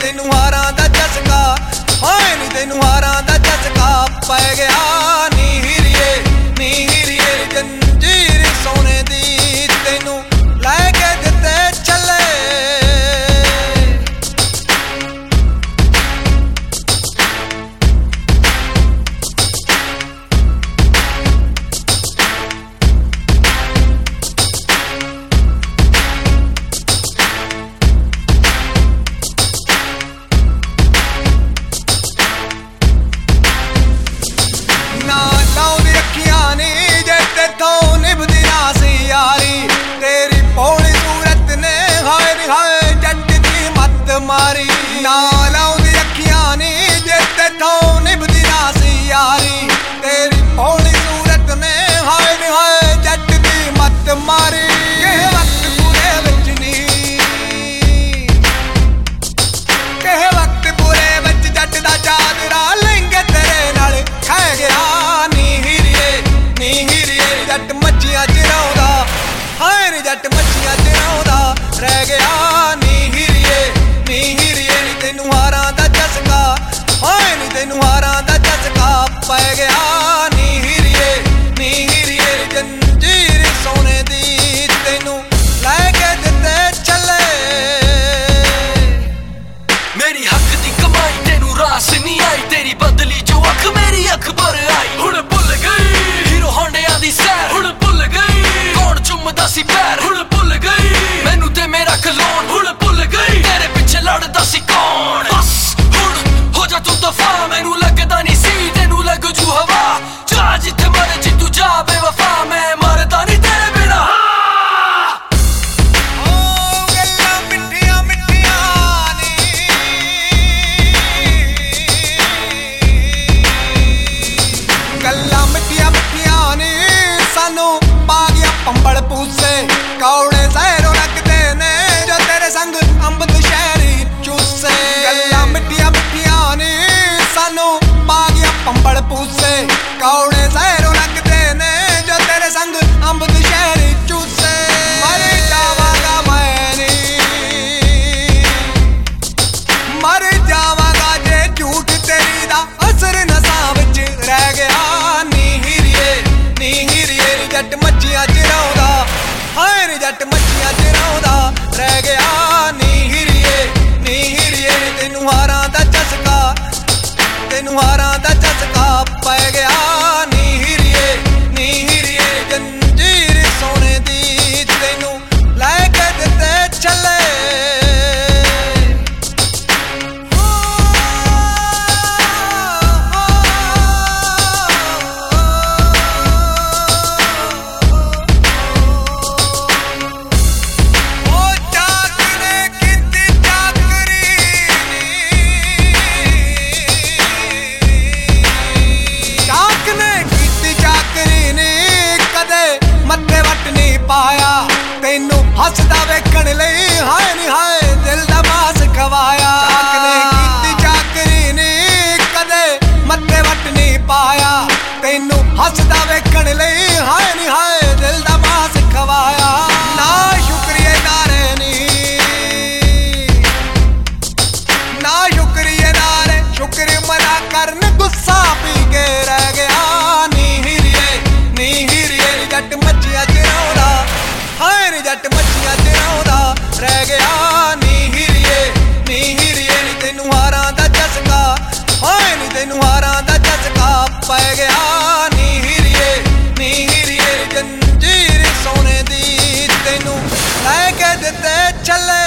ਤੈਨੂੰ ਹਾਰਾਂ ਦਾ ਚਸਕਾ, ਹਾਏ ਨੀ ਤੈਨੂੰ ਹਾਰਾਂ ਦਾ ਚਸਕਾ ਪੈ ਗਿਆ ਨੀ ਹੀਰੀਏ, ਨੀ ਹੀਰੀਏ ਜੰਜੀਰ ਸੋਨੇ ਦੀ ਤੈਨੂੰ ਲੈ ਕੇ ਦਿੱਤੇ ਚੱਲੇ। ਮਾਰੀ ਨਾ ਲਾਉਂਦੀ ਅੱਖੀਆਂ ਨੀ ਜੇ ਤੇਥੋਂ ਨਿਭਦੀ ਨਾ ਸੀ ਯਾਰੀ, ਤੇਰੀ ਭੋਲੀ ਸੂਰਤ ਨੇ ਹਾਏ ਨੀ ਹਾਏ ਜੱਟ ਦੀ ਮੱਤ ਮਾਰੀ। ਕਿਸੇ ਵਕਤ ਪੂਰੇ ਵਿੱਚ ਨੀ, ਕਿਸੇ ਵਕਤ ਪੂਰੇ ਵਿੱਚ ਜੱਟ ਦਾ ਚਾਦਰਾ ਲਹਿੰਗੇ ਤੇਰੇ ਨਾਲ ਖਹਿ ਗਿਆ ਨੀ ਹੀਰੀਏ, ਨੀ ਹੀਰੀਏ ਜੱਟ ਮੱਛੀਆਂ ਚ ਰਹਾਉਂਦਾ, ਹਾਏ ਨੀ ਜੱਟ ਮੱਛੀਆਂ ਚ ਰਹਾਉਂਦਾ ਰਹਿ ਗਿਆ ਨੀ ਹੀਰੀਏ, ਨੀ ਹੀਰੀਏ ਨੀ ਤੈਨੂੰ ਹਾਰਾਂ ਦਾ ਚਸਕਾ, ਹਾਏ ਨੀ ਤੈਨੂੰ ਹਾਰਾਂ ਦਾ ਚਸਕਾ ਪੈ ਗਿਆ ਨੀ ਹੀਰੀਏ, ਨੀ ਹੀਰੀਏ ਜੰਜੀਰ ਸੋਨੇ ਦੀ ਤੈਨੂੰ ਲੈ ਕੇ ਦਿੱਤੇ ਚੱਲੇ। ਮੇਰੀ ਹੱਕ ਦੀ ਕਮਾਈ ਤੈਨੂੰ ਰਾਸ ਨਹੀਂ ਆਈ, ਤੇਰੀ ਬਦਲੀ ਜੋ ਅੱਖ ਮੇਰੀ ਅੱਖ ਪਰ ਆਈ। ਹੁਣ ਭੁੱਲ ਗਈ ਹੀਰੋ ਹੋਂਡਿਆਂ ਦੀ ਸੈਰ, ਹੁਣ ਭੁੱਲ ਗਈ ਕੌਣ ਚੁੰਮਦਾ ਸੀ ਪੈਰ, ਹੁਣ ਭੁੱਲ ਗਈ ਮੈਨੂੰ ਤੇ ਮੇਰਾ ਕਲੋਨ, ਹੁਣ ਭੁੱਲ ਗਈ ਤੇਰੇ ਪਿੱਛੇ ਲੜਦਾ ਸੀ ਕੌਣ। ਬਸ ਹੁਣ ਹੋ ਜਾ ਤੂੰ ਦਫਾ, ਮੈਨੂੰ ਲੱਗਦਾ ਨਹੀਂ ਸੀ ਤੈਨੂੰ ਲੱਗ ਜੂ ਹਵਾ। ਜਾ ਜਿੱਥੇ ਮਰਜੀ ਤੂੰ ਜਾ ਬੇਵਫਾ, ਮੈਂ ਮਰਦਾ ਨਹੀਂ ਤੇਰੇ ਬਿਨਾ। ਗੱਲਾਂ ਮਿੱਠੀਆਂ ਮਿੱਠੀਆਂ ਨੀ, ਗੱਲਾਂ ਮਿੱਠੀਆਂ ਮਿੱਠੀਆਂ ਨੀ ਸਾਨੂੰ ਪਾ ਗਿਆ ਪੰਬਲ ਪੂਸੇ, ਕੌੜੇ ਜ਼ਹਿਰੋਂ ਲੱਗਦੇ ਨੇ ਜੋ ਤੇਰੇ ਸੰਗ ਅੰਬ ਦੁਸ਼ਹਿਰੀ ਚੂਸੇ। ਗੱਲਾਂ ਮਿੱਠੀਆਂ ਮਿੱਠੀਆਂ ਨੀ ਸਾਨੂੰ ਪਾ ਗਿਆ ਪੰਬਲ ਪੂਸੇ, ਕੌੜੇ ਜ਼ਹਿਰੋਂ ਲੱਗਦੇ ਨੇ ਜੋ ਤੇਰੇ ਸੰਗ ਅੰਬ ਦੁਸ਼ਹਿਰੀ ਚੂਸੇ। ਮਰ ਜਾਵਾਂਗਾ ਮੈਂ ਨੀ, ਮਰ ਜਾਵਾਂਗਾ ਜੇ ਝੂਠ ਤੇਰੀ ਦਾ ਅਸਰ ਨਸਾਂ ਵਿੱਚ ਰਹਿ ਗਿਆ ਨੀ ਹੀਰੀਏ, ਨੀ ਹੀਰੀਏ ਜੱਟ ਮੱਛੀਆਂ ਚ ਰਹਾਉਂਦਾ, ਹਾਏ ਨੀ ਜੱਟ ਮੱਛੀਆਂ ਚ ਰਹਾਉਂਦਾ ਰਹਿ ਗਿਆ ਨੀ ਹੀਰੀਏ, ਨੀ ਹੀਰੀਏ ਨੀ ਤੈਨੂੰ ਹਾਰਾਂ ਦਾ ਚਸਕਾ, ਤੈਨੂੰ ਹਾਰਾਂ ਦਾ ਚਸਕਾ ਪੈ ਗਿਆ ਨੀ ਹੀਰੀਏ, ਨੀ ਹੀਰੀਏ ਜੰਜੀਰ ਸੋਨੇ ਦੀ ਤੈਨੂੰ ਲੈ ਕੇ ਦਿੱਤੇ ਚੱਲੇ। ਪਾਇਆ ਤੈਨੂੰ ਹੱਸਦਾ ਵੇਖਣ ਲਈ, ਹਾਏ ਨੀ ਹਾਏ ਦਿਲ ਦਾ ਮਾਸ ਖਵਾਇਆ। ਚਾਕ ਨੇ ਕੀਤੀ ਚਾਕਰੀ ਨੀ ਕਦੇ ਮੱਥੇ ਵੱਟ ਨਹੀਂ ਪਾਇਆ, ਤੈਨੂੰ ਹੱਸਦਾ ਵੇਖਣ ਲਈ, ਹਾਏ ਨੀ ਹਾਏ ਦਿਲ ਦਾ ਮਾਸ ਖਵਾਇਆ। ਨਾ ਸ਼ੁਕਰੀਏ ਨਾਰੇ ਨੀ, ਨਾ ਸ਼ੁਕਰੀਏ ਨਾਰੇ ਸ਼ੁਕਰ ਮਨਾ ਕਰਨ ਗੁੱਸਾ ਪੀ ਕੇ ਰਹਿ ਗਿਆ ਨੀ ਹੀਰੀਏ, ਨੀ ਹੀਰੀਏ ਜੱਟ ਮੱਛੀਆਂ ਚ ਰਹਾਉਂਦਾ, ਹਾਏ ਨੀ ਜੱਟ ਮੱਛੀਆਂ ਚ ਰਹਾਉਂਦਾ ਰਹਿ ਗਿਆ ਨੀ ਹੀਰੀਏ, ਨੀ ਹੀਰੀਏ ਨੀ ਤੈਨੂੰ ਹਾਰਾਂ ਦਾ ਚਸਕਾ, ਹਾਏ ਨੀ ਤੈਨੂੰ ਹਾਰਾਂ ਦਾ ਚਸਕਾ ਪੈ ਗਿਆ ਨੀ ਹੀਰੀਏ, ਨੀ ਹੀਰੀਏ ਜੰਜੀਰ ਸੋਨੇ ਦੀ ਤੈਨੂੰ ਲੈ ਕੇ ਦਿੱਤੇ ਚੱਲੇ।